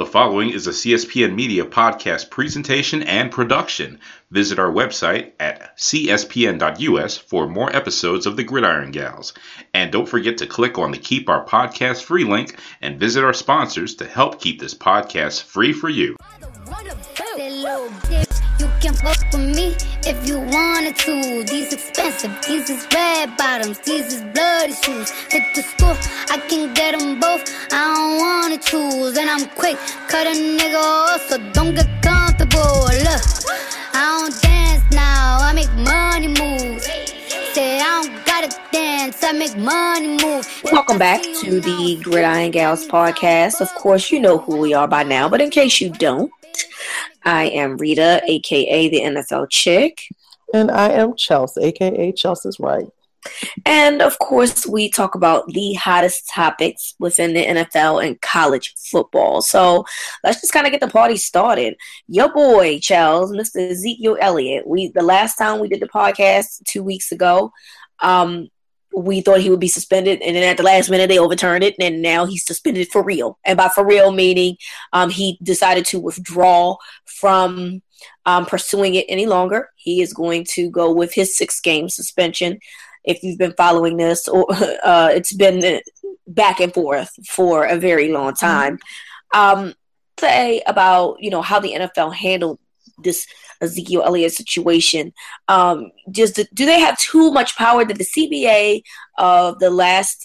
The following is a CSPN Media podcast presentation and production. Visit our website at cspn.us for more episodes of the Gridiron Gals. And don't forget to click on the Keep Our Podcast Free link and visit our sponsors to help keep this podcast free for you. You can fuck with me if you wanted to. These expensive, these is red bottoms, these is bloody shoes. Hit the school, I can get them both. I don't wanna choose, and I'm quick, cut a nigga off, so don't get comfortable. Look, I don't dance now, I make money moves. Say I don't gotta dance, I make money move. Welcome back to the Gridiron Gals podcast. Of course, you know who we are by now, but in case you don't, I am Rita, aka the NFL Chick. And I am Chelsea, aka Chelsea's Right. And of course, we talk about the hottest topics within the NFL and college football. So let's just kind of get the party started. Your boy, Chels, Mr. Ezekiel Elliott. The last time we did the podcast 2 weeks ago, we thought he would be suspended, and then at the last minute they overturned it, and now he's suspended for real. And by for real meaning he decided to withdraw from pursuing it any longer. He is going to go with his 6-game suspension. If you've been following this, or it's been back and forth for a very long time. Say about how the NFL handled this Ezekiel Elliott situation. Do they have too much power? Did the CBA of the last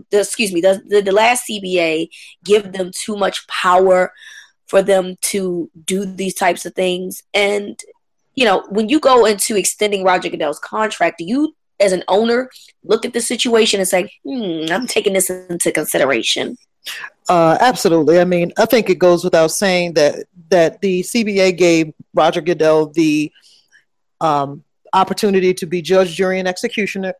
the last CBA give them too much power for them to do these types of things? And when you go into extending Roger Goodell's contract, do you as an owner look at the situation and say, I'm taking this into consideration? Absolutely. I mean, I think it goes without saying that the CBA gave Roger Goodell the opportunity to be judge, jury, and executioner,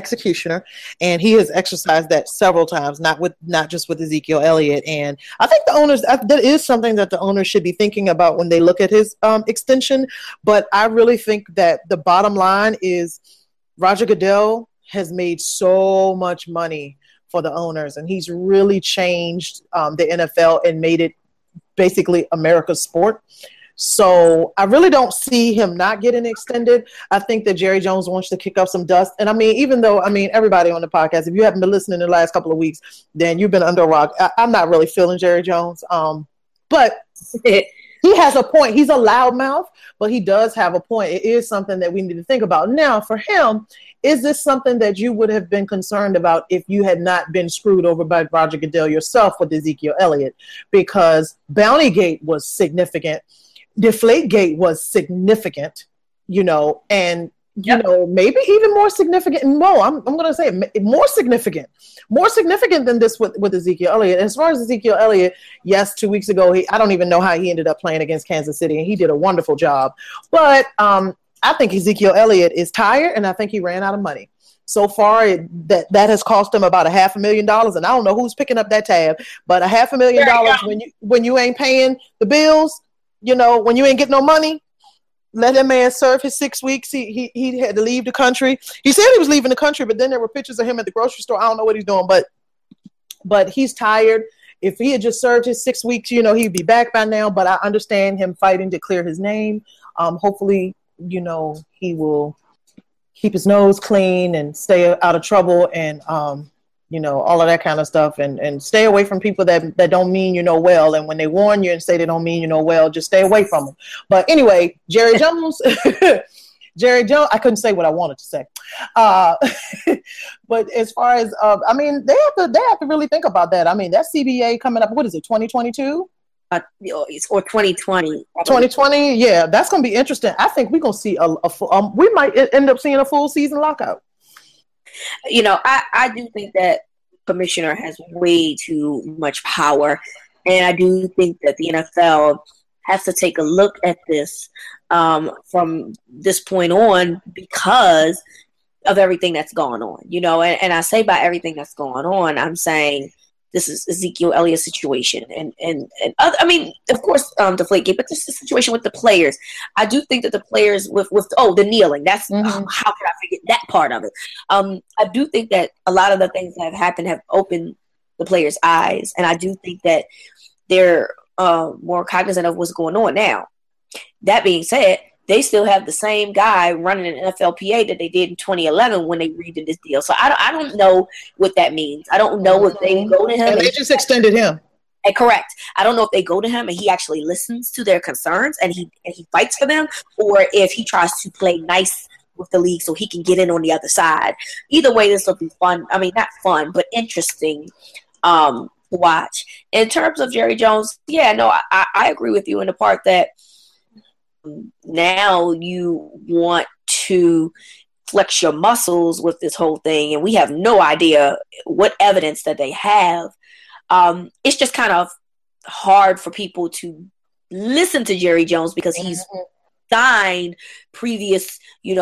and he has exercised that several times, not just with Ezekiel Elliott. And I think the owners, that is something that the owners should be thinking about when they look at his extension. But I really think that the bottom line is Roger Goodell has made so much money for the owners, and he's really changed the NFL and made it basically America's sport. So I really don't see him not getting extended. I think that Jerry Jones wants to kick up some dust. And I mean, everybody on the podcast, if you haven't been listening in the last couple of weeks, then you've been under a rock. I'm not really feeling Jerry Jones. But he has a point. He's a loudmouth, but he does have a point. It is something that we need to think about. Now, for him, is this something that you would have been concerned about if you had not been screwed over by Roger Goodell yourself with Ezekiel Elliott? Because Bountygate was significant. Deflategate was significant, and, maybe even more significant. No, I'm going to say more significant than this with Ezekiel Elliott. As far as Ezekiel Elliott, yes, 2 weeks ago, I don't even know how he ended up playing against Kansas City, and he did a wonderful job. But I think Ezekiel Elliott is tired, and I think he ran out of money. So far, that has cost him about $500,000, and I don't know who's picking up that tab, but $500,000 when you ain't paying the bills, when you ain't getting no money, let that man serve his 6 weeks. He had to leave the country. He said he was leaving the country, but then there were pictures of him at the grocery store. I don't know what he's doing, but he's tired. If he had just served his 6 weeks, he'd be back by now. But I understand him fighting to clear his name. Hopefully, he will keep his nose clean and stay out of trouble and, all of that kind of stuff and stay away from people that don't mean well. And when they warn you and say they don't mean well, just stay away from them. But anyway, Jerry Jones, I couldn't say what I wanted to say. But as far as, they have to really think about that. I mean, that CBA coming up, what is it, 2022? Or 2020. 2020, yeah, that's going to be interesting. I think we're going to see we might end up seeing a full season lockout. I do think that commissioner has way too much power, and I do think that the NFL has to take a look at this from this point on because of everything that's going on. And I say by everything that's going on, I'm saying this is Ezekiel Elliott's situation, and other, of course, Deflategate, but this is the situation with the players. I do think that the players with the kneeling. That's how can I forget that part of it? I do think that a lot of the things that have happened have opened the players' eyes, and I do think that they're more cognizant of what's going on now. That being said, they still have the same guy running an NFLPA that they did in 2011 when they redid this deal. So I don't know what that means. I don't know if they go to him. And they just extended him. And correct. I don't know if they go to him and he actually listens to their concerns and he fights for them, or if he tries to play nice with the league so he can get in on the other side. Either way, this will be fun. I mean, not fun, but interesting to watch. In terms of Jerry Jones, yeah, no, I agree with you in the part that now you want to flex your muscles with this whole thing, and we have no idea what evidence that they have. It's just kind of hard for people to listen to Jerry Jones because he's signed previous,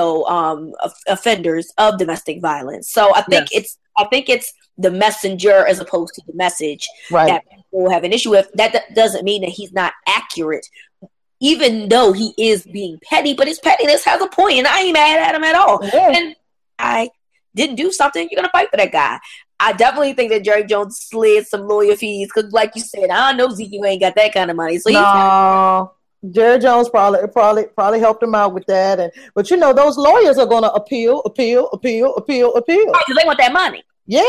offenders of domestic violence. So I think it's the messenger as opposed to the message that people have an issue with. That doesn't mean that he's not accurate, even though he is being petty, but his pettiness has a point, and I ain't mad at him at all. Yeah. And I didn't do something, you're going to fight for that guy. I definitely think that Jerry Jones slid some lawyer fees because, like you said, I know Zeke ain't got that kind of money. So no, Jerry Jones probably helped him out with that. But those lawyers are going to appeal. Right, because they want that money. Yeah.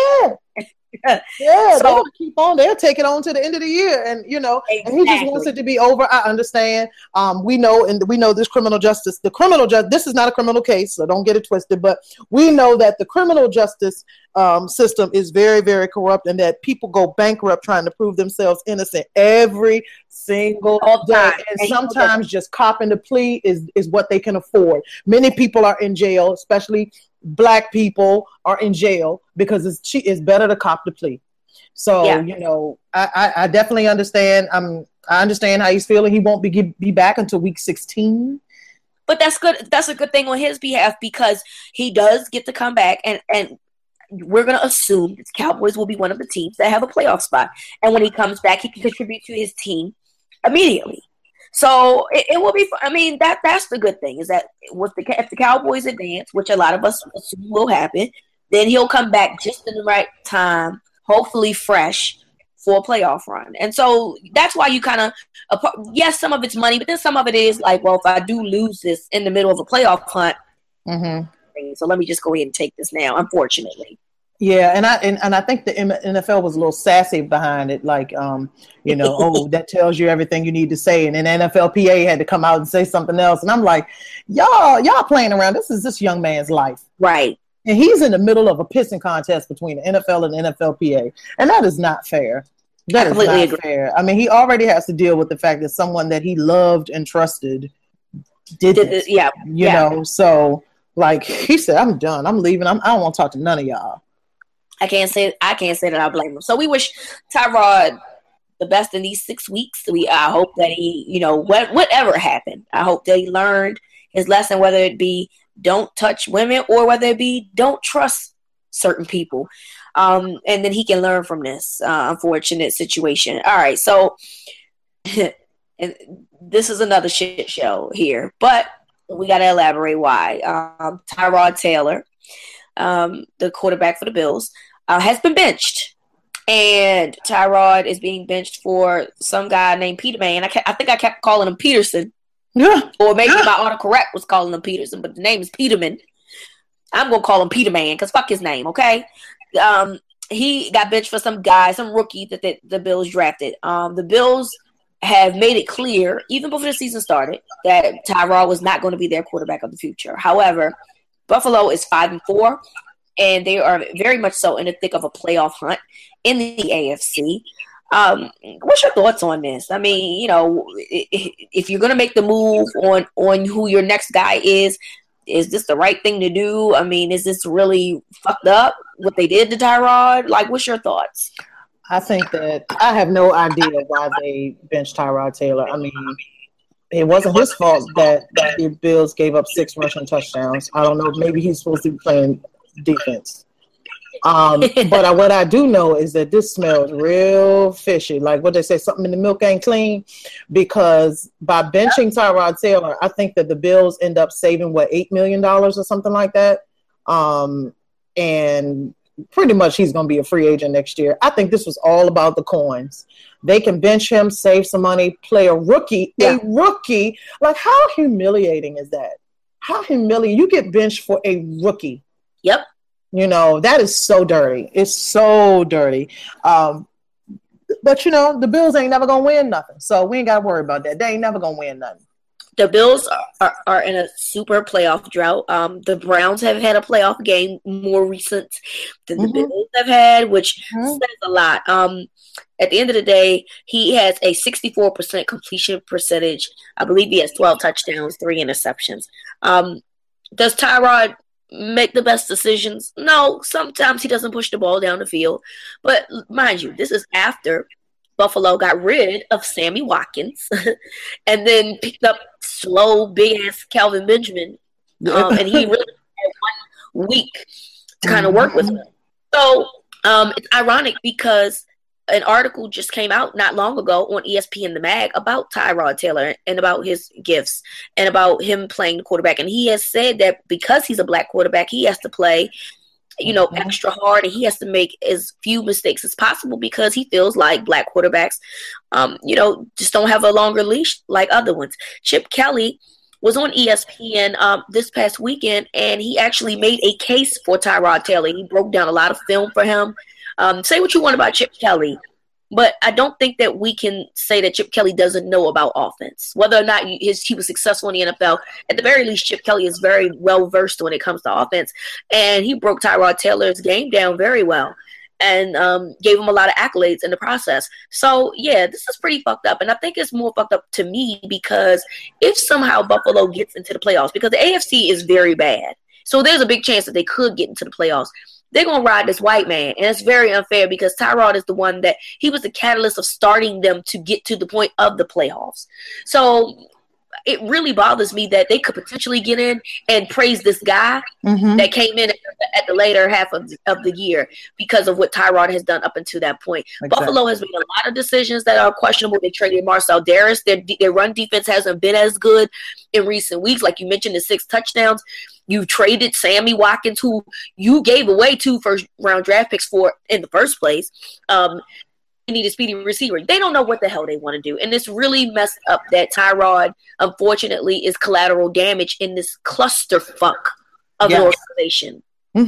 Yeah, so, they'll keep on. They'll take it on to the end of the year, and exactly. And he just wants it to be over. I understand. We know this criminal justice. This is not a criminal case, so don't get it twisted. But we know that the criminal justice system is very, very corrupt, and that people go bankrupt trying to prove themselves innocent every single day. And sometimes just copping the plea is what they can afford. Many people are in jail, especially Black people are in jail because it's better to cop the plea. So, I definitely understand. I understand how he's feeling. He won't be back until week 16. But that's good. That's a good thing on his behalf because he does get to come back, and we're going to assume that the Cowboys will be one of the teams that have a playoff spot. And when he comes back, he can contribute to his team immediately. So it will be. I mean, that's the good thing is that if the Cowboys advance, which a lot of us assume will happen, then he'll come back just in the right time, hopefully fresh for a playoff run. And so that's why you kind of, yes, some of it's money, but then some of it is like, well, if I do lose this in the middle of a playoff hunt, so let me just go ahead and take this now. Unfortunately. Yeah, and I think the NFL was a little sassy behind it, like that tells you everything you need to say, and then NFLPA had to come out and say something else, and I'm like, y'all playing around. This is this young man's life, right? And he's in the middle of a pissing contest between the NFL and the NFLPA, and that is not fair. That is not fair. I mean, he already has to deal with the fact that someone that he loved and trusted did this. So like he said, I'm done. I'm leaving. I don't want to talk to none of y'all. I can't say that I blame him. So we wish Tyrod the best in these 6 weeks. I hope that he, whatever happened, I hope that he learned his lesson, whether it be don't touch women or whether it be don't trust certain people. And then he can learn from this unfortunate situation. All right, so and this is another shit show here, but we got to elaborate why. Tyrod Taylor, the quarterback for the Bills, has been benched. And Tyrod is being benched for some guy named Peterman. I think I kept calling him Peterson. Yeah. Or maybe my autocorrect was calling him Peterson, but the name is Peterman. I'm going to call him Peterman because fuck his name, okay? He got benched for some guy, some rookie that the Bills drafted. The Bills have made it clear, even before the season started, that Tyrod was not going to be their quarterback of the future. However, Buffalo is 5-4. And they are very much so in the thick of a playoff hunt in the AFC. What's your thoughts on this? I mean, if you're going to make the move on who your next guy is this the right thing to do? I mean, is this really fucked up, what they did to Tyrod? Like, what's your thoughts? I think that I have no idea why they benched Tyrod Taylor. I mean, it wasn't his fault that the Bills gave up 6 rushing touchdowns. I don't know. Maybe he's supposed to be playing defense. But what I do know is that this smells real fishy. Like what they say, something in the milk ain't clean. Because by benching Tyrod Taylor, I think that the Bills end up saving $8 million or something like that. And pretty much he's going to be a free agent next year. I think this was all about the coins. They can bench him, save some money, play a rookie. Like, how humiliating is that? How humiliating. You get benched for a rookie. Yep. You know, that is so dirty. It's so dirty. But, you know, the Bills ain't never going to win nothing. So we ain't got to worry about that. They ain't never going to win nothing. The Bills are in a super playoff drought. The Browns have had a playoff game more recent than the Bills have had, which says a lot. At the end of the day, he has a 64% completion percentage. I believe he has 12 touchdowns, 3 interceptions. Does Tyrod make the best decisions? No, sometimes he doesn't push the ball down the field. But mind you, this is after Buffalo got rid of Sammy Watkins and then picked up slow, big-ass Calvin Benjamin. And he really had 1 week to kind of work with him. So it's ironic because an article just came out not long ago on ESPN The Mag about Tyrod Taylor and about his gifts and about him playing the quarterback. And he has said that because he's a black quarterback, he has to play, you know, extra hard, and he has to make as few mistakes as possible because he feels like black quarterbacks, you know, just don't have a longer leash like other ones. Chip Kelly was on ESPN this past weekend, and he actually made a case for Tyrod Taylor. He broke down a lot of film for him. Say what you want about Chip Kelly, but I don't think that we can say that Chip Kelly doesn't know about offense. Whether or not he was successful in the NFL, at the very least, Chip Kelly is very well-versed when it comes to offense, and he broke Tyrod Taylor's game down very well and gave him a lot of accolades in the process. So, yeah, this is pretty fucked up, and I think it's more fucked up to me because if somehow Buffalo gets into the playoffs, because the AFC is very bad, so there's a big chance that they could get into the playoffs. They're going to ride this white man, and it's very unfair because Tyrod is the one that he was the catalyst of starting them to get to the point of the playoffs. So it really bothers me that they could potentially get in and praise this guy that came in at the later half of the year because of what Tyrod has done up until that point. Exactly. Buffalo has made a lot of decisions that are questionable. They traded Marcel Harris. Their run defense hasn't been as good in recent weeks. Like you mentioned, the 6 touchdowns. You traded Sammy Watkins, who you gave away 2 first-round draft picks for in the first place. You need a speedy receiver. They don't know what the hell they want to do. And it's really messed up that Tyrod, unfortunately, is collateral damage in this clusterfuck of an organization.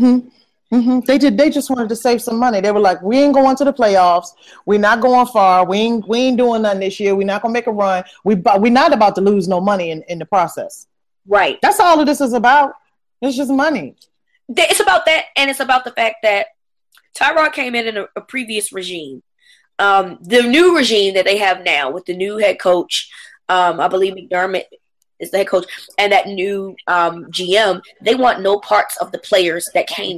They just wanted to save some money. They were like, we ain't going to the playoffs. We're not going far. We ain't doing nothing this year. We're not going to make a run. We're not about to lose no money in the process. Right. That's all of this is about. It's just money. It's about that, and it's about the fact that Tyrod came in a previous regime. The new regime that they have now with the new head coach, I believe McDermott is the head coach, and that new GM, they want no parts of the players that came.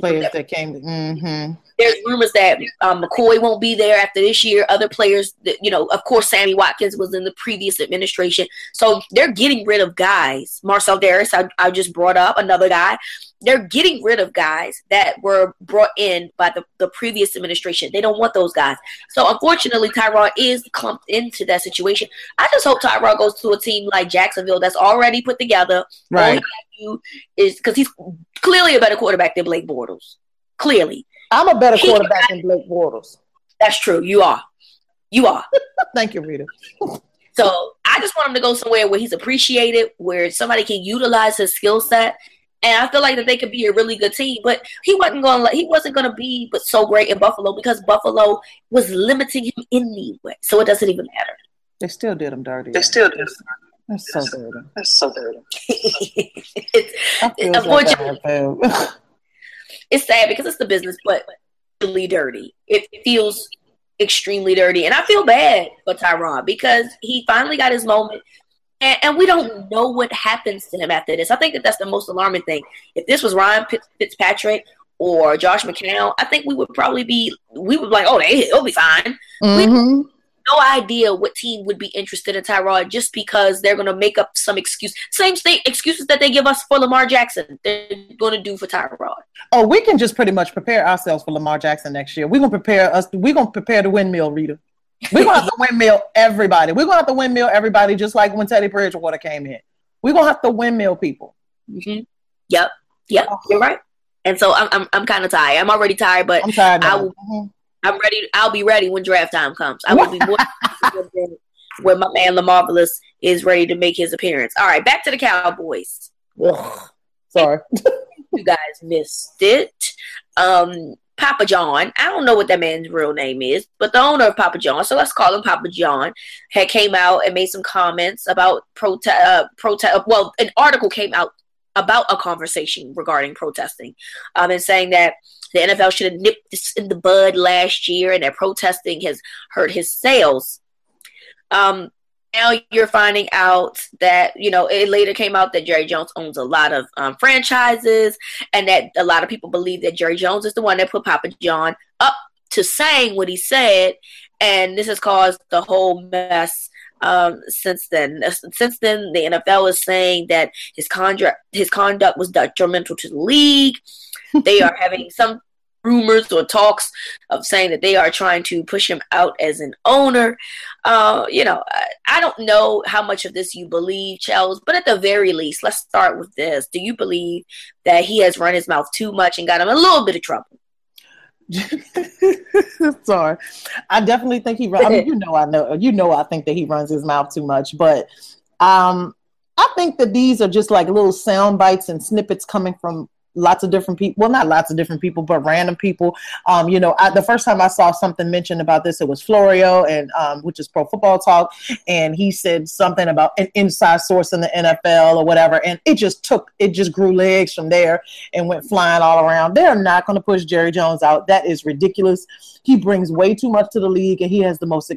There's rumors that McCoy won't be there after this year. Other players, you know, of course, Sammy Watkins was in the previous administration. So they're getting rid of guys. Marcel Harris, I just brought up, another guy. They're getting rid of guys that were brought in by the previous administration. They don't want those guys. So, unfortunately, Tyrod is clumped into that situation. I just hope Tyrod goes to a team like Jacksonville that's already put together. Right. All he has to do is, because he's clearly a better quarterback than Blake Bortles. Clearly. I'm a better quarterback than Blake Bortles. That's true. You are. Thank you, Rita. So, I just want him to go somewhere where he's appreciated, where somebody can utilize his skill set. And I feel like that they could be a really good team, but he wasn't going to be but so great in Buffalo because Buffalo was limiting him anyway. So it doesn't even matter. They still did him dirty. They still did. That's so dirty. That's so dirty. Unfortunately, it's sad because it's the business, but really dirty. It feels extremely dirty, and I feel bad for Tyrod because he finally got his moment. And we don't know what happens to him after this. I think that's the most alarming thing. If this was Ryan Fitzpatrick or Josh McCown, I think we would be like, oh, he'll be fine. We have no idea what team would be interested in Tyrod just because they're going to make up some excuse. Same thing, excuses that they give us for Lamar Jackson, they're going to do for Tyrod. Oh, we can just pretty much prepare ourselves for Lamar Jackson next year. We're going to prepare the windmill, Rita. We're going to have to windmill everybody. We're going to have to windmill everybody just like when Teddy Bridgewater came in. We're going to have to windmill people. Yep. You're right. And so I'm kind of tired. I'm already tired, but I'm tired I now. will. I'm ready. I'll be ready when draft time comes. I will be more when my man LaMarvelous is ready to make his appearance. All right, back to the Cowboys. Ugh. Sorry. You guys missed it. Papa John, I don't know what that man's real name is, but the owner of Papa John, so let's call him Papa John, had came out and made some comments about well, an article came out about a conversation regarding protesting, and saying that the NFL should have nipped this in the bud last year, and that protesting has hurt his sales. Now you're finding out that, it later came out that Jerry Jones owns a lot of franchises, and that a lot of people believe that Jerry Jones is the one that put Papa John up to saying what he said, and this has caused the whole mess. Since then, the NFL is saying that his conduct was detrimental to the league. They are having some rumors or talks of saying that they are trying to push him out as an owner. I don't know how much of this you believe, Chels, but at the very least, let's start with this. Do you believe that he has run his mouth too much and got him in a little bit of trouble? Sorry, I definitely think he runs. I mean, I think that he runs his mouth too much, but I think that these are just like little sound bites and snippets coming from lots of different people. Well, not lots of different people, but random people. The first time I saw something mentioned about this, it was Florio, and which is Pro Football Talk, and he said something about an inside source in the NFL or whatever, and it just grew legs from there and went flying all around. They're not going to push Jerry Jones out. That is ridiculous. He brings way too much to the league, and he has the most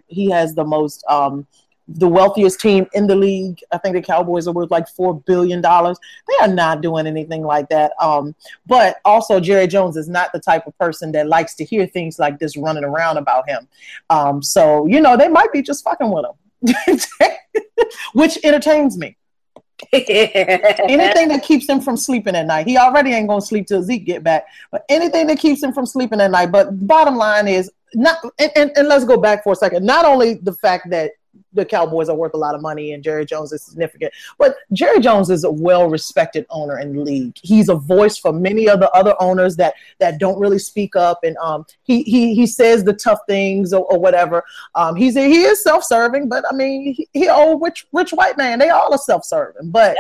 the wealthiest team in the league. I think the Cowboys are worth like $4 billion. They are not doing anything like that. But also Jerry Jones is not the type of person that likes to hear things like this running around about him. So they might be just fucking with him, which entertains me. Anything that keeps him from sleeping at night. He already ain't going to sleep till Zeke get back, but anything that keeps him from sleeping at night. But bottom line is not, and let's go back for a second. Not only the fact that the Cowboys are worth a lot of money and Jerry Jones is significant, but Jerry Jones is a well-respected owner in the league. He's a voice for many of the other owners that don't really speak up, and he says the tough things or whatever. He is self-serving, but I mean, he old rich white man. They all are self-serving, but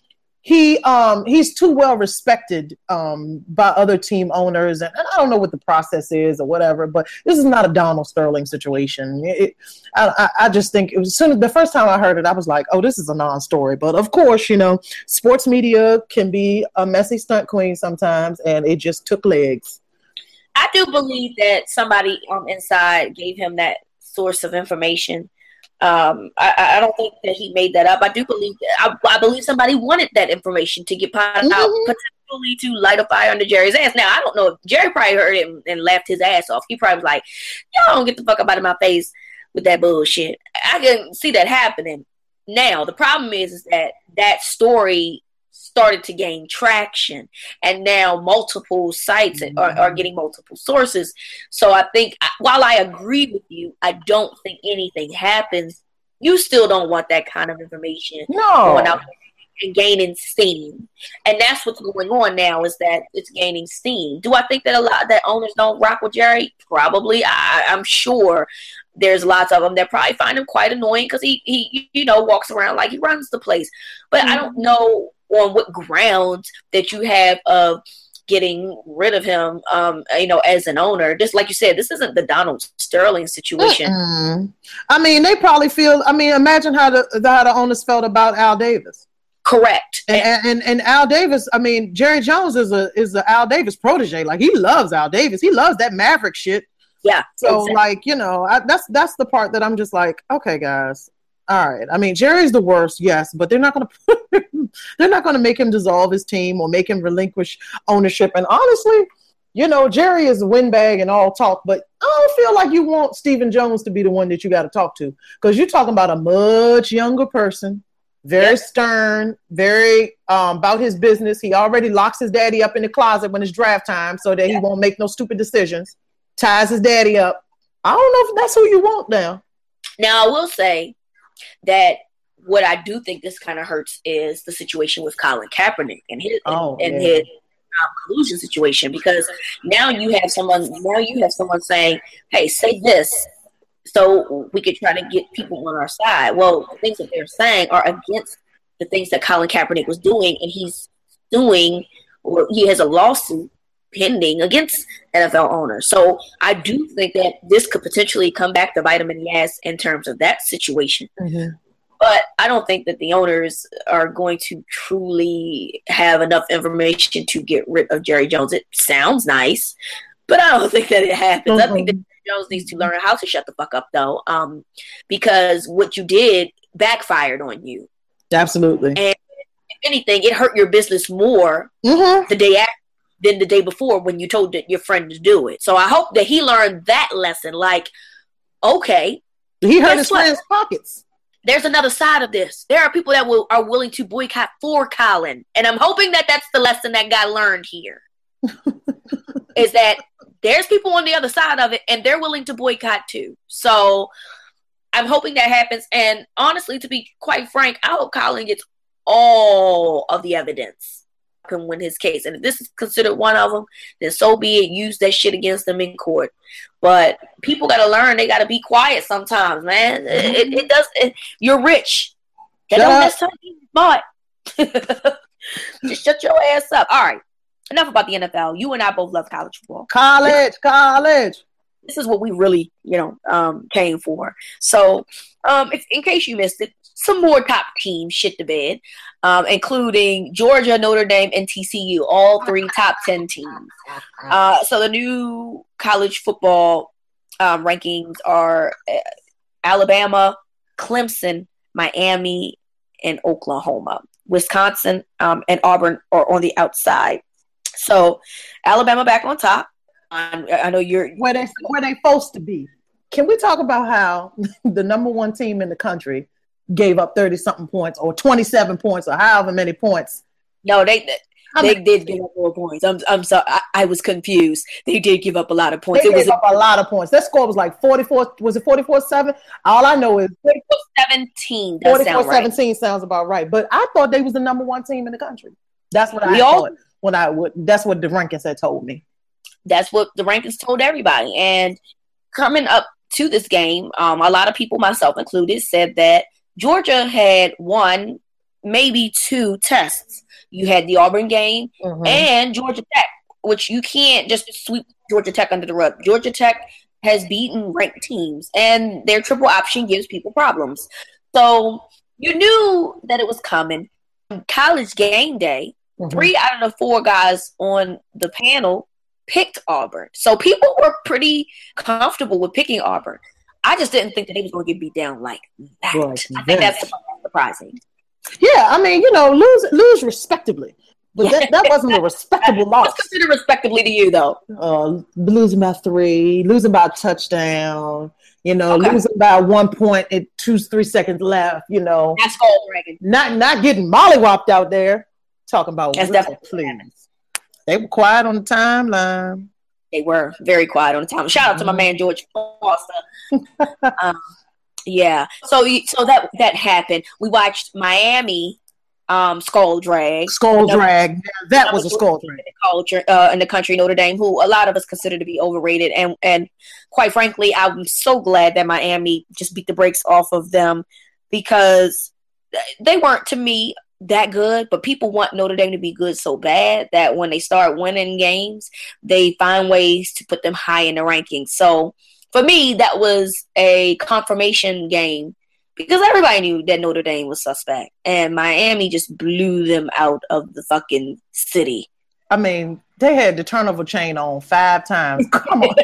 he's too well respected by other team owners, and I don't know what the process is or whatever, but this is not a Donald Sterling situation. I just think it was the first time I heard it, I was like, oh, this is a non-story. But of course, sports media can be a messy stunt queen sometimes, and it just took legs. I do believe that somebody inside gave him that source of information. I don't think that he made that up. I do believe that I believe somebody wanted that information to get put out, potentially to light a fire under Jerry's ass. Now, I don't know if Jerry probably heard it and laughed his ass off. He probably was like, y'all don't get the fuck up out of my face with that bullshit. I can see that happening. Now, the problem is that story started to gain traction, and now multiple sites are getting multiple sources. So I think, while I agree with you, I don't think anything happens. You still don't want that kind of information going out and gaining steam, and that's what's going on now, is that it's gaining steam. Do I think that a lot that owners don't rock with Jerry? Probably. I'm sure there's lots of them that probably find him quite annoying because he walks around like he runs the place. But I don't know on what grounds that you have of getting rid of him, as an owner. Just like you said, this isn't the Donald Sterling situation. I mean, they probably feel. I mean, imagine how the owners felt about Al Davis. Correct. And Al Davis. I mean, Jerry Jones is a Al Davis protege. Like, he loves Al Davis. He loves that Maverick shit. Yeah. So exactly. That's the part that I'm just like, okay, guys. All right. I mean, Jerry's the worst, yes, but they're not going to make him dissolve his team or make him relinquish ownership. And honestly, Jerry is a windbag and all talk, but I don't feel like you want Stephen Jones to be the one that you got to talk to, because you're talking about a much younger person, very stern, very about his business. He already locks his daddy up in the closet when it's draft time so that he won't make no stupid decisions, ties his daddy up. I don't know if that's who you want now. Now, I will say that what I do think this kind of hurts is the situation with Colin Kaepernick and his collusion situation, because now you have someone saying, hey, say this so we could try to get people on our side. Well, the things that they're saying are against the things that Colin Kaepernick was doing, and he's doing, or he has a lawsuit pending against NFL owners. So I do think that this could potentially come back to bite him in the ass in terms of that situation. Mm-hmm. But I don't think that the owners are going to truly have enough information to get rid of Jerry Jones. It sounds nice, but I don't think that it happens. Mm-hmm. I think that Jerry Jones needs to learn how to shut the fuck up, though, because what you did backfired on you. Absolutely. And if anything, it hurt your business more the day after than the day before when you told your friend to do it. So I hope that he learned that lesson. Like, okay, he hurt his friend's pockets. There's another side of this. There are people that are willing to boycott for Colin, and I'm hoping that that's the lesson that got learned here. Is that there's people on the other side of it, and they're willing to boycott too. So I'm hoping that happens. And honestly, to be quite frank, I hope Colin gets all of the evidence can win his case, and if this is considered one of them, then so be it. Use that shit against them in court. But people gotta learn; they gotta be quiet sometimes, man. It does. You're rich. That don't necessarily mean smart. Just shut your ass up. All right. Enough about the NFL. You and I both love college football. College. This is what we really, came for. So, in case you missed it, some more top teams shit the bed, including Georgia, Notre Dame, and TCU, all 3 top 10 teams. So the new college football rankings are Alabama, Clemson, Miami, and Oklahoma. Wisconsin and Auburn are on the outside. So Alabama back on top. I know you're where they supposed to be. Can we talk about how the number 1 team in the country gave up 30-something points or 27 points or however many points? No, they did give up more points. I'm sorry. I was confused. They did give up a lot of points. They gave up a lot of points. That score was like 44. Was it 44-7? All I know is 44-17. 44-17 sounds about right. But I thought they was the number 1 team in the country. That's what I thought. That's what the rankings had told me. That's what the rankings told everybody. And coming up to this game, a lot of people, myself included, said that Georgia had 1, maybe 2 tests. You had the Auburn game and Georgia Tech, which you can't just sweep Georgia Tech under the rug. Georgia Tech has beaten ranked teams, and their triple option gives people problems. So you knew that it was coming. College game day, 3 out of the 4 guys on the panel picked Auburn. So people were pretty comfortable with picking Auburn. I just didn't think that they was going to get beat down like that. Right. I think that's surprising. Yeah, I mean, lose respectably. But that wasn't a respectable loss. What's considered respectably to you, though? Losing by 3, losing by a touchdown, losing by 1 point at 2-3 seconds left, That's skull dragging. Not getting mollywopped out there. Talking about that's definitely please. They were quiet on the timeline. They were very quiet on the timeline. Shout out to my man George Foster. Yeah. So that happened. We watched Miami skull drag. Yeah, that was a skull drag. Culture in the country, Notre Dame, who a lot of us consider to be overrated, and quite frankly, I'm so glad that Miami just beat the brakes off of them, because they weren't, to me, that good, but people want Notre Dame to be good so bad that when they start winning games, they find ways to put them high in the rankings. So for me, that was a confirmation game, because everybody knew that Notre Dame was suspect, and Miami just blew them out of the fucking city. I mean, they had the turnover chain on 5 times. Come on.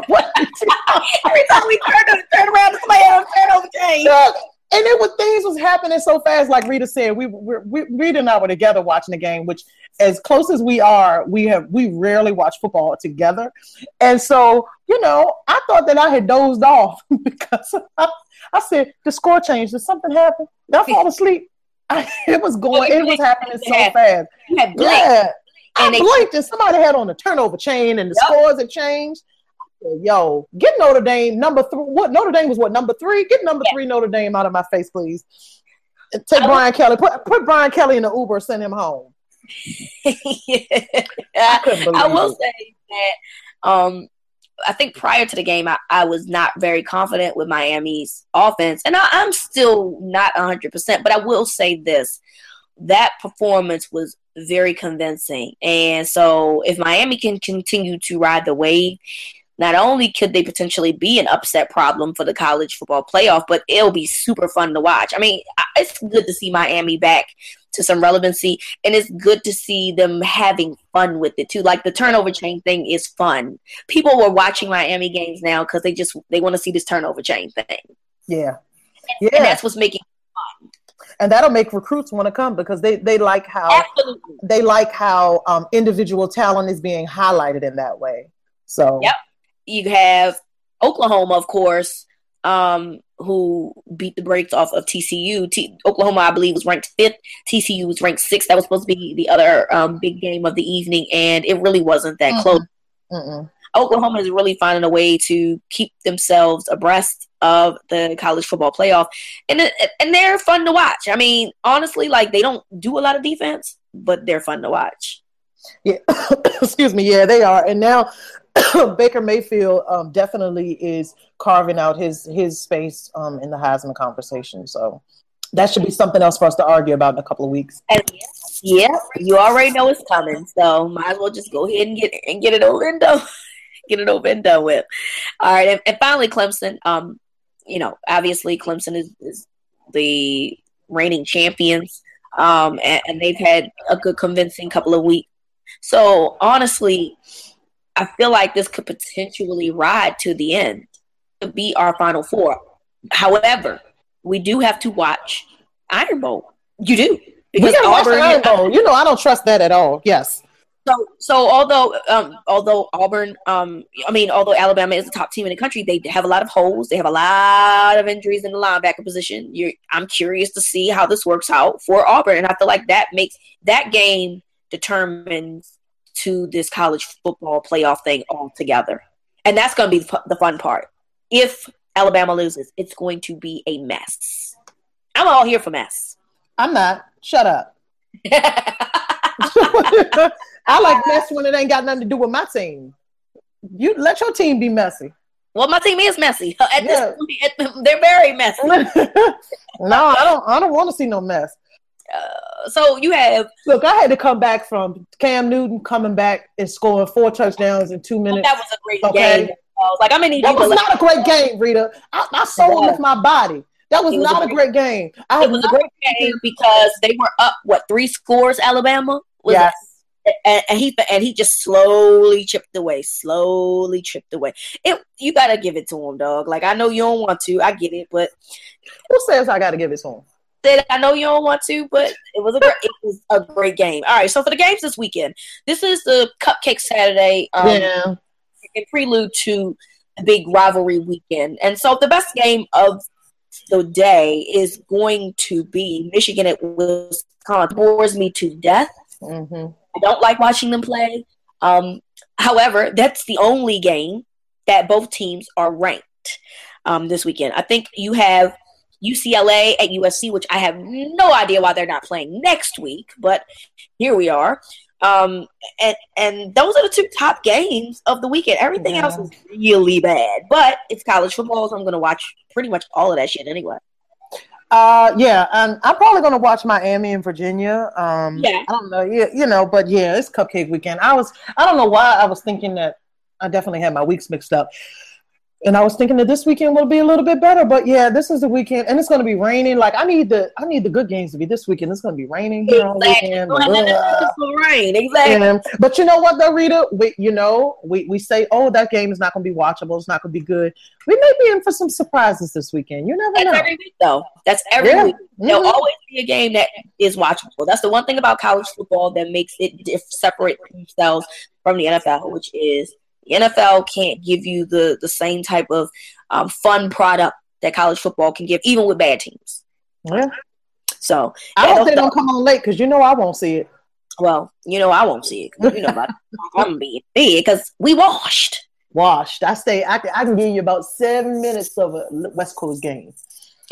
Every time we turn around, somebody had a turnover chain. And things was happening so fast. Like Rita said, Rita and I were together watching the game, which, as close as we are, we rarely watch football together. And so, I thought that I had dozed off because I said, the score changed. Did something happen? Did I fall asleep? It was happening so fast. You had blinked. Yeah. I blinked and somebody had on the turnover chain and the scores had changed. Yo, get Notre Dame number 3. What Notre Dame was? What, number 3? Get number 3 Notre Dame out of my face, please. Take Brian Kelly. Put Brian Kelly in the Uber. Send him home. I will say that I think prior to the game, I was not very confident with Miami's offense, and I'm still not 100%. But I will say this: that performance was very convincing, and so if Miami can continue to ride the wave, not only could they potentially be an upset problem for the college football playoff, but it'll be super fun to watch. I mean, it's good to see Miami back to some relevancy, and it's good to see them having fun with it too. Like the turnover chain thing is fun. People were watching Miami games now because they want to see this turnover chain thing. Yeah. And that's what's making it fun. And that'll make recruits want to come because they like how Absolutely. They like how individual talent is being highlighted in that way. So yep. You have Oklahoma, of course, who beat the brakes off of TCU. Oklahoma, I believe, was ranked 5th. TCU was ranked 6th. That was supposed to be the other big game of the evening, and it really wasn't that close. Oklahoma is really finding a way to keep themselves abreast of the college football playoff, and they're fun to watch. I mean, honestly, like they don't do a lot of defense, but they're fun to watch. Yeah, excuse me. Yeah, they are, and now Baker Mayfield definitely is carving out his space in the Heisman conversation. So that should be something else for us to argue about in a couple of weeks. And yeah, you already know it's coming, so might as well just go ahead and get it over and done. Get it over and done with. All right, and finally, Clemson. Obviously, Clemson is the reigning champions, and they've had a good, convincing couple of weeks. So honestly, I feel like this could potentially ride to the end to be our Final Four. However, we do have to watch Iron Bowl. You do. Because Auburn, Iron Bowl. I don't trust that at all. Yes. So although Auburn, although Alabama is the top team in the country, they have a lot of holes. They have a lot of injuries in the linebacker position. I'm curious to see how this works out for Auburn. And I feel like that makes that game determines to this college football playoff thing altogether. And that's going to be the fun part. If Alabama loses, it's going to be a mess. I'm all here for mess. I'm not. Shut up. I like mess when it ain't got nothing to do with my team. You let your team be messy. Well, my team is messy. This point, they're very messy. No, I don't want to see no mess. So you have... Look, I had to come back from Cam Newton coming back and scoring 4 touchdowns in 2 minutes. That was a great game. I was like, that was not a great game, Rita. I sold with my body. That was not a great game. It was a great game because they were up, 3 scores, Alabama? Yes. And he just slowly chipped away. You got to give it to him, dog. Like, I know you don't want to. I get it, but... Who says I got to give it to him? I know you don't want to, but it was a great game. All right, so for the games this weekend, this is the Cupcake Saturday in prelude to the big rivalry weekend. And so the best game of the day is going to be Michigan at Wisconsin. It bores me to death. Mm-hmm. I don't like watching them play. However, that's the only game that both teams are ranked this weekend. I think you have UCLA at USC, which I have no idea why they're not playing next week, but here we are. And those are the 2 top games of the weekend. Everything else is really bad, but it's college football, so I'm going to watch pretty much all of that shit anyway. I'm probably going to watch Miami and Virginia. I don't know, but it's Cupcake weekend. I don't know why I was thinking that. I definitely had my weeks mixed up. And I was thinking that this weekend will be a little bit better, but this is the weekend, and it's going to be raining. Like I need the good games to be this weekend. It's going to be raining here on the weekend. Rain, exactly. But you know what, though, Rita? We say, that game is not going to be watchable. It's not going to be good. We may be in for some surprises this weekend. You never know. That's every week, though. That's every week. Mm-hmm. There'll always be a game that is watchable. That's the one thing about college football that makes it separate themselves from the NFL, which is the NFL can't give you the same type of fun product that college football can give, even with bad teams. Yeah. So I hope they don't come on late because I won't see it. Well, I won't see it. I'm being big because we washed. I can give you about 7 minutes of a West Coast game.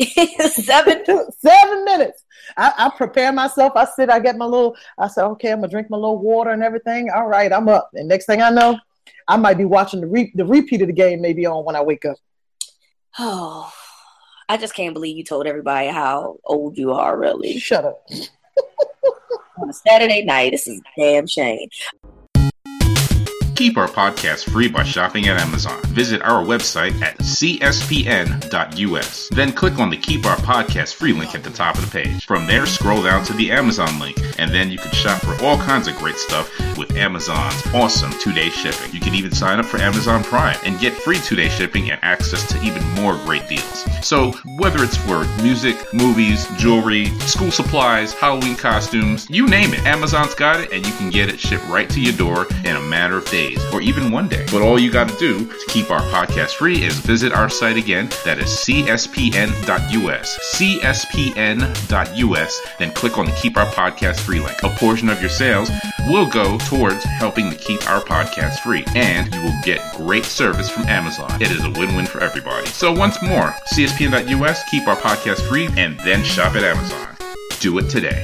7 minutes. I prepare myself. I sit, I get my little, I said, okay, I'm going to drink my little water and everything. All right, I'm up. And next thing I know, I might be watching the repeat of the game maybe on when I wake up. Oh, I just can't believe you told everybody how old you are, really. Shut up. On a Saturday night, this is a damn shame. Keep our podcast free by shopping at Amazon. Visit our website at cspn.us. Then click on the Keep Our Podcast Free link at the top of the page. From there, scroll down to the Amazon link, and then you can shop for all kinds of great stuff with Amazon's awesome 2-day shipping. You can even sign up for Amazon Prime and get free 2-day shipping and access to even more great deals. So whether it's for music, movies, jewelry, school supplies, Halloween costumes, you name it, Amazon's got it, and you can get it shipped right to your door in a matter of days, or even one day. But all you got to do to keep our podcast free is visit our site again. That is cspn.us. cspn.us. Then click on the Keep Our Podcast Free link. A portion of your sales will go towards helping to keep our podcast free, and you will get great service from Amazon. It is a win-win for everybody. So once more, cspn.us, keep our podcast free, and then shop at Amazon. Do it today.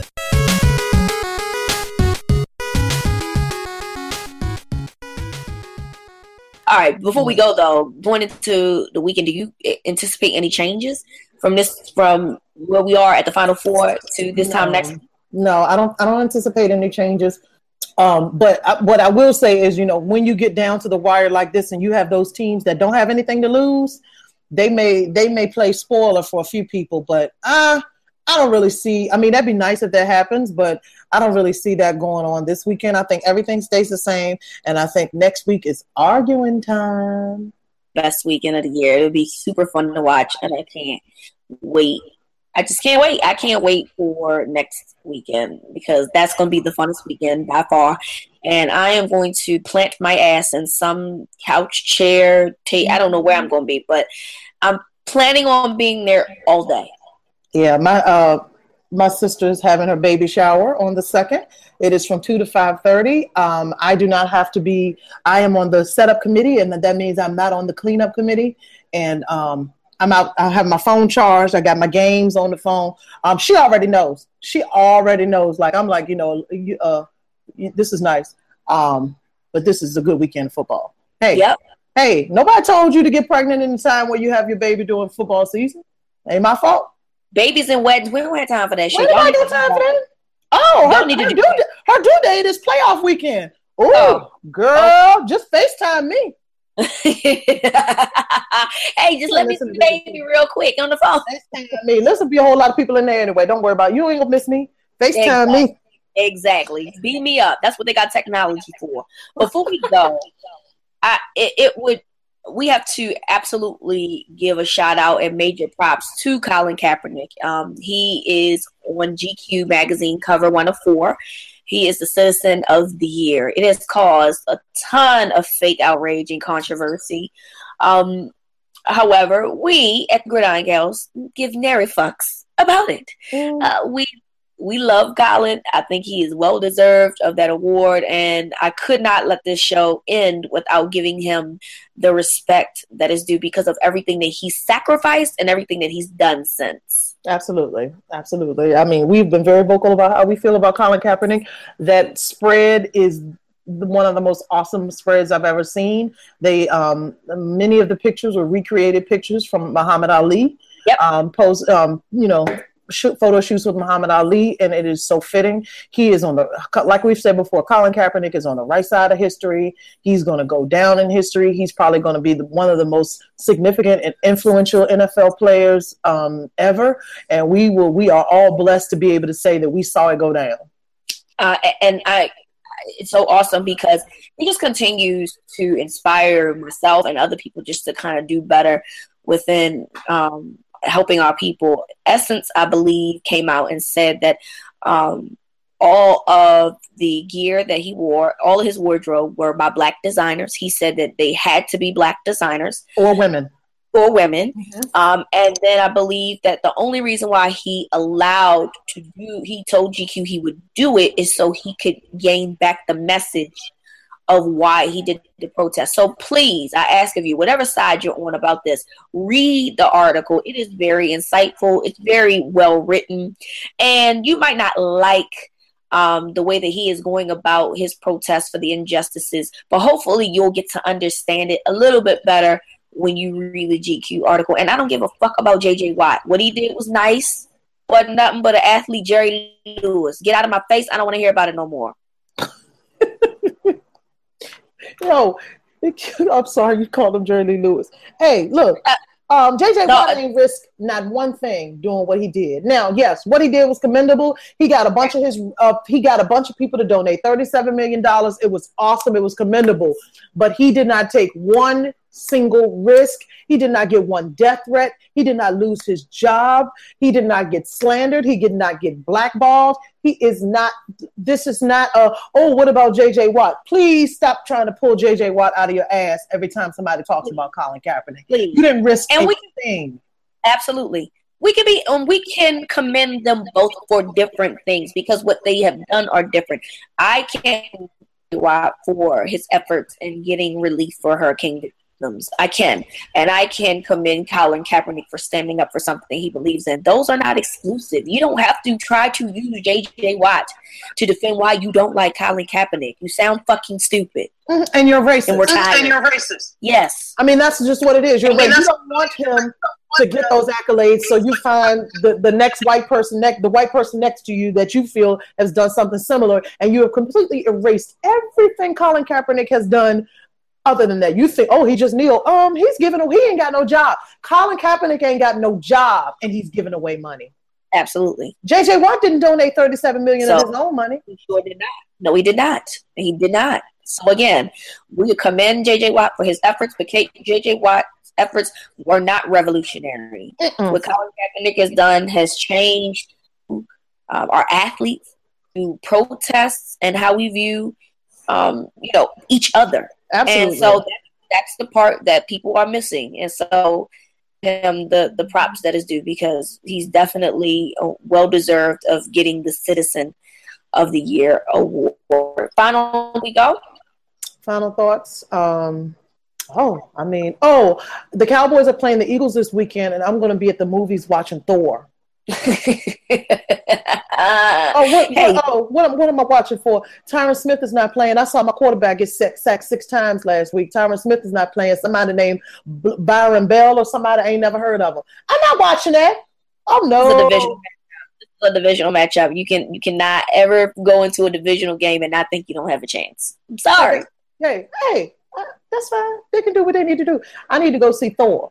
All right, before we go though, going into the weekend, do you anticipate any changes from where we are at the Final Four to this time next? No, I don't anticipate any changes. But what I will say is, when you get down to the wire like this, and you have those teams that don't have anything to lose, they may play spoiler for a few people. But I don't really see. I mean, that'd be nice if that happens, but I don't really see that going on this weekend. I think everything stays the same, and I think next week is arguing time. Best weekend of the year. It'll be super fun to watch, and I can't wait. I just can't wait. I can't wait for next weekend because that's going to be the funnest weekend by far. And I am going to plant my ass in some couch, chair, I don't know where I'm going to be, but I'm planning on being there all day. Yeah, my sister's having her baby shower on the 2nd. It is from 2 to 5:30. I do not have to be. I am on the setup committee, and that means I'm not on the cleanup committee. And I'm out. I have my phone charged. I got my games on the phone. She already knows. Like I'm like, this is nice. But this is a good weekend of football. Hey, yep. Hey, nobody told you to get pregnant in the time where you have your baby during football season. Ain't my fault. Babies and weddings, we don't have time for that shit. We don't have time for that. Oh, her due date is playoff weekend. Ooh, girl, just FaceTime me. Hey, just let me see the baby real quick on the phone. FaceTime me. Listen, be a whole lot of people in there anyway. Don't worry about it. You ain't gonna miss me. FaceTime me. Exactly. Beat me up. That's what they got technology for. Before we go, we have to absolutely give a shout out and major props to Colin Kaepernick. He is on GQ magazine cover 104. He is the Citizen of the Year. It has caused a ton of fake outrage and controversy. However, we at the Gridiron Gals give nary fucks about it. We love Colin. I think he is well deserved of that award, and I could not let this show end without giving him the respect that is due because of everything that he sacrificed and everything that he's done since. Absolutely. I mean, we've been very vocal about how we feel about Colin Kaepernick. That spread is one of the most awesome spreads I've ever seen. They many of the pictures were recreated pictures from Muhammad Ali. Yep. Photo shoots with Muhammad Ali, and it is so fitting. He is like we've said before, Colin Kaepernick is on the right side of history. He's going to go down in history. He's probably going to be one of the most significant and influential NFL players ever. And we are all blessed to be able to say that we saw it go down. It's so awesome because he just continues to inspire myself and other people just to kind of do better within helping our people. Essence, I believe, came out and said that all of the gear that he wore, all of his wardrobe were by Black designers. He said that they had to be Black designers. Or women. Mm-hmm. And then I believe that the only reason why he told GQ he would do it is so he could gain back the message of why he did the protest. So please, I ask of you, whatever side you're on about this, read the article. It is very insightful. It's very well written. And you might not like the way that he is going about his protest for the injustices, but hopefully you'll get to understand it a little bit better when you read the GQ article. And I don't give a fuck about JJ Watt. What he did was nice, but nothing but an athlete, Jerry Lewis. Get out of my face. I don't want to hear about it no more. Yo, I'm sorry you called him Jerry Lee Lewis. Hey, look, JJ Watt didn't risk not one thing doing what he did. Now, yes, what he did was commendable. He got a bunch of people to donate $37 million. It was awesome. It was commendable. But he did not take one single risk. He did not get one death threat. He did not lose his job. He did not get slandered. He did not get blackballed. This is not what about JJ Watt? Please stop trying to pull JJ Watt out of your ass every time somebody talks about Colin Kaepernick. Please. You didn't risk anything. Absolutely. We can commend them both for different things because what they have done are different. I can't Watt for his efforts in getting relief for hurricane victims. I can commend Colin Kaepernick for standing up for something he believes in. Those are not exclusive. You don't have to try to use JJ Watt to defend why you don't like Colin Kaepernick. You sound fucking stupid. And you're racist. And we're tired. And you're racist. Yes. I mean, that's just what it is. You're racist. You don't want him to get those accolades, so you find the next white person the white person next to you that you feel has done something similar, and you have completely erased everything Colin Kaepernick has done. Other than that, you think, he just kneeled. He ain't got no job. Colin Kaepernick ain't got no job, and he's giving away money. Absolutely. JJ Watt didn't donate $37 million of his own money. He sure did not. No, he did not. He did not. So again, we commend JJ Watt for his efforts, but JJ Watt's efforts were not revolutionary. What Colin Kaepernick has done has changed our athletes through protests and how we view, each other. Absolutely. And so that's the part that people are missing. And so him the props that is due because he's definitely well deserved of getting the Citizen of the Year award. Final thoughts. The Cowboys are playing the Eagles this weekend, and I'm going to be at the movies watching Thor. What am I watching for? Tyron Smith is not playing. I saw my quarterback get sacked 6 times last week. Tyron Smith is not playing. Somebody named Byron Bell or somebody I ain't never heard of him. I'm not watching that. Oh no. It's a divisional matchup. You cannot ever go into a divisional game and not think you don't have a chance. I'm sorry. Hey, that's fine. They can do what they need to do. I need to go see Thor.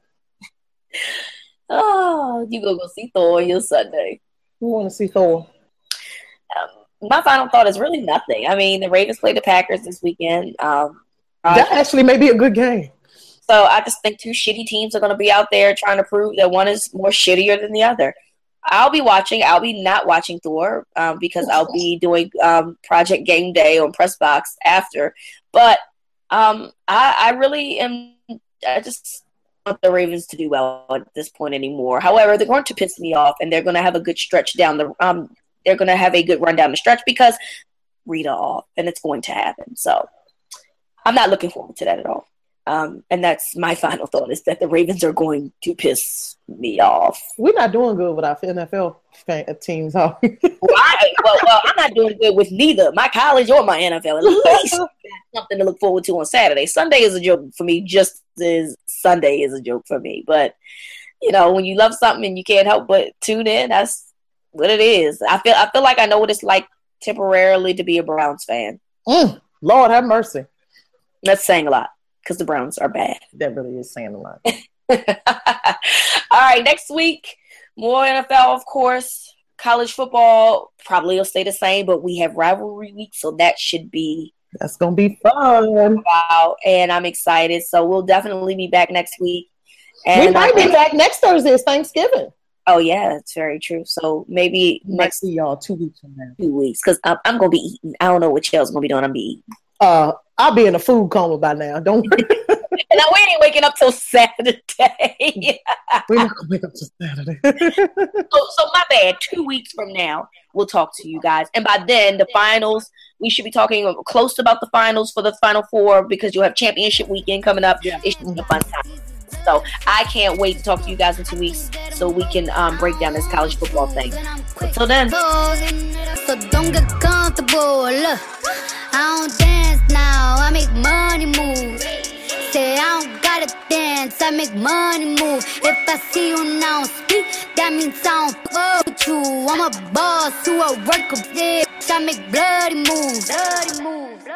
Oh, you go see Thor on your Sunday. We want to see Thor. My final thought is really nothing. I mean, the Ravens play the Packers this weekend. That actually may be a good game. So I just think 2 shitty teams are going to be out there trying to prove that one is more shittier than the other. I'll be watching. I'll be not watching Thor because I'll be doing Project Game Day on Press Box after. But I really am. I just want the Ravens to do well at this point anymore. However, they're going to piss me off, and they're going to have a good stretch down the. They're going to have a good run down the stretch because Rita off, and it's going to happen. So I'm not looking forward to that at all. And that's my final thought is that the Ravens are going to piss me off. We're not doing good with our NFL teams, huh? Well, I'm not doing good with neither my college or my NFL. At least something to look forward to on Saturday. Sunday is a joke for me, just as Sunday is a joke for me. But, when you love something and you can't help but tune in, that's what it is. I feel like I know what it's like temporarily to be a Browns fan. Lord have mercy. That's saying a lot. Because the Browns are bad. That really is saying a lot. All right, next week, more NFL, of course. College football probably will stay the same, but we have rivalry week, so that's going to be fun. Wow, and I'm excited. So we'll definitely be back next week. And we might be back next Thursday. It's Thanksgiving. Oh, yeah, that's very true. So maybe next see y'all 2 weeks from now. 2 weeks, because I'm going to be eating. I don't know what Chel's going to be doing. I'm going to be eating. I'll be in a food coma by now. Don't worry. And we ain't waking up till Saturday. We're not going to wake up till Saturday. so my bad. 2 weeks from now, we'll talk to you guys. And by then, the finals We should be talking close about the finals for the Final Four because you'll have championship weekend coming up. Yeah. It should be a fun time. So I can't wait to talk to you guys in 2 weeks so we can break down this college football thing. Until then. So don't get comfortable. Look, I don't dance now. I make money move. Say I don't gotta dance. I make money move. If I see you now speak, that means I don't fuck with you. I'm a boss who a work of this. I make bloody moves. Bloody moves.